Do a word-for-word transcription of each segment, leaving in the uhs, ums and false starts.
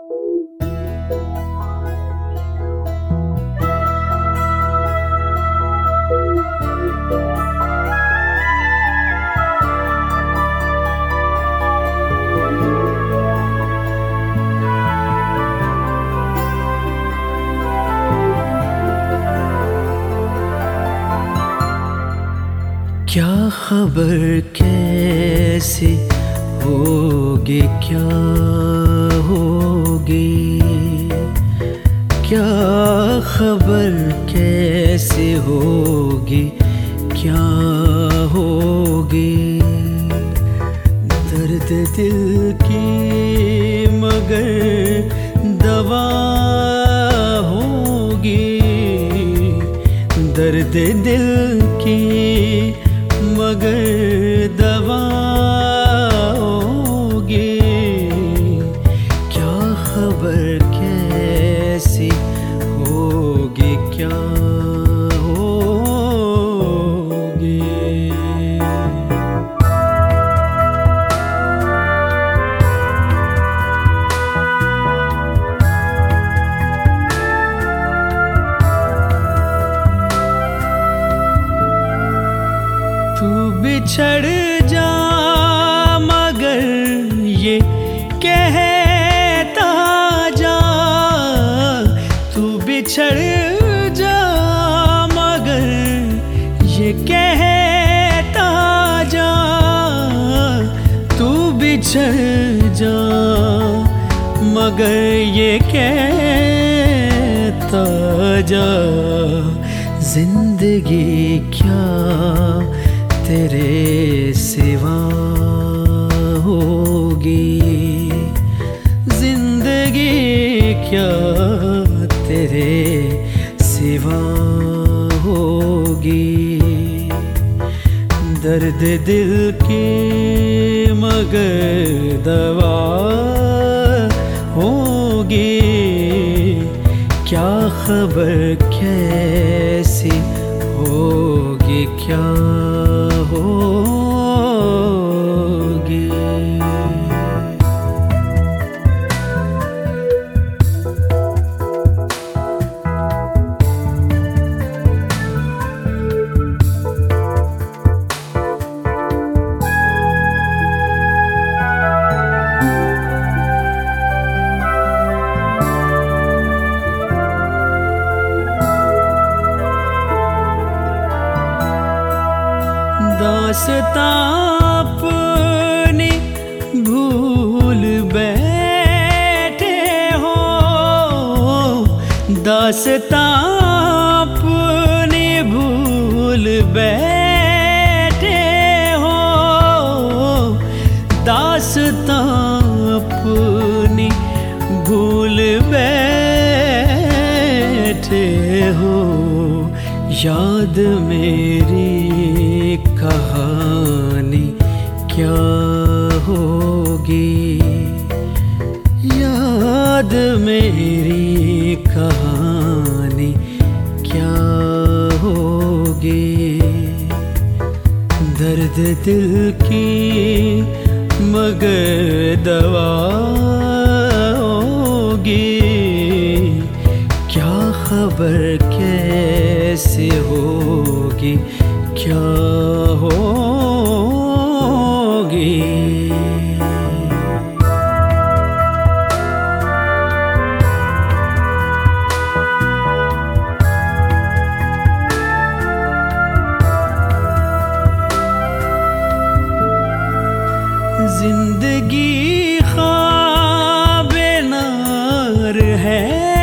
क्या खबर कैसे होगी, क्या होगी, क्या खबर कैसे होगी, क्या होगी। दर्द दिल की मगर दवा होगी, दर्द दिल की मगर दवा होगी। क्या खबर कैसी होगी, क्या होगी। तू बिछड़ जा मगर ये कहता जा, तू बिछड़ जा मगर ये कहता जा, तू बिछड़ जा मगर ये कहता जा। जिंदगी क्या तेरे सिवा होगी, जिंदगी क्या तेरे सिवा होगी। दर्द दिल की मगर दवा होगी। क्या खबर कैसी होगी, क्या होगी। दास्तां अपनी भूल बैठे हो, दास्तां अपनी भूल बैठे हो, दास्तां अपनी भूल बैठे हो। याद मेरी कहानी क्या होगी, याद मेरी कहानी क्या होगी। दर्द दिल की मगर दवा होगी। क्या खबर कैसे होगी, क्या होगी। जिंदगी ख्वाबे नार है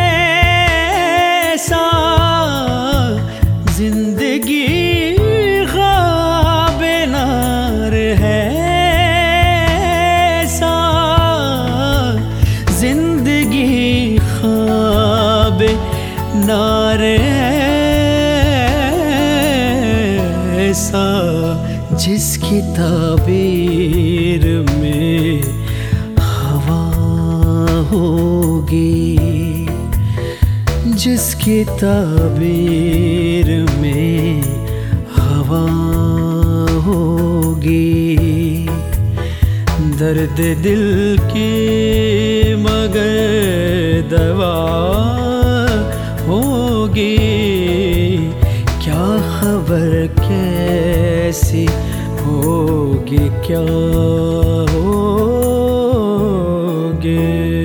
सा, जिंदगी ख्वाबे नार है सा, जिंदगी ख्वाबे नार है सा। जिसकी ताबीर में हवा होगी, जिसकी ताबीर में हवा होगी। दर्द दिल की मगर दवा होगी, क्या खबर कैसी होगी, क्या होगी।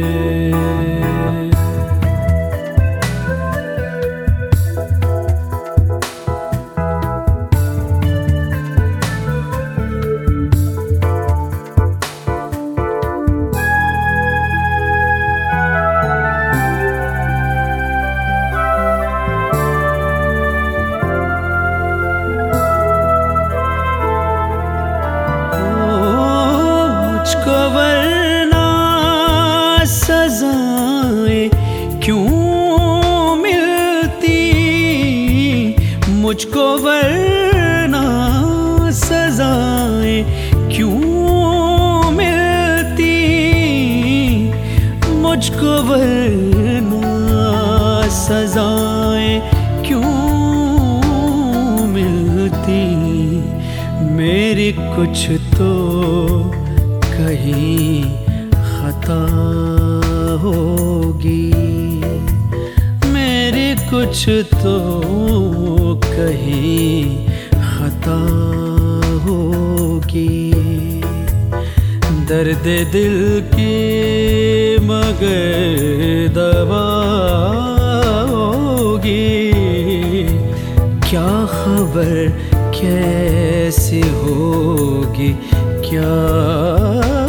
मुझको वरना सजाएं क्यों मिलती, मुझको वरना सजाएं क्यों मिलती, मुझको वरना सजाएं क्यों मिलती। मेरी कुछ तो कहीं खता होगी, मेरी कुछ तो कहीं खता होगी। दर्द दिल की मगर दवा होगी, क्या खबर कैसी होगी, क्या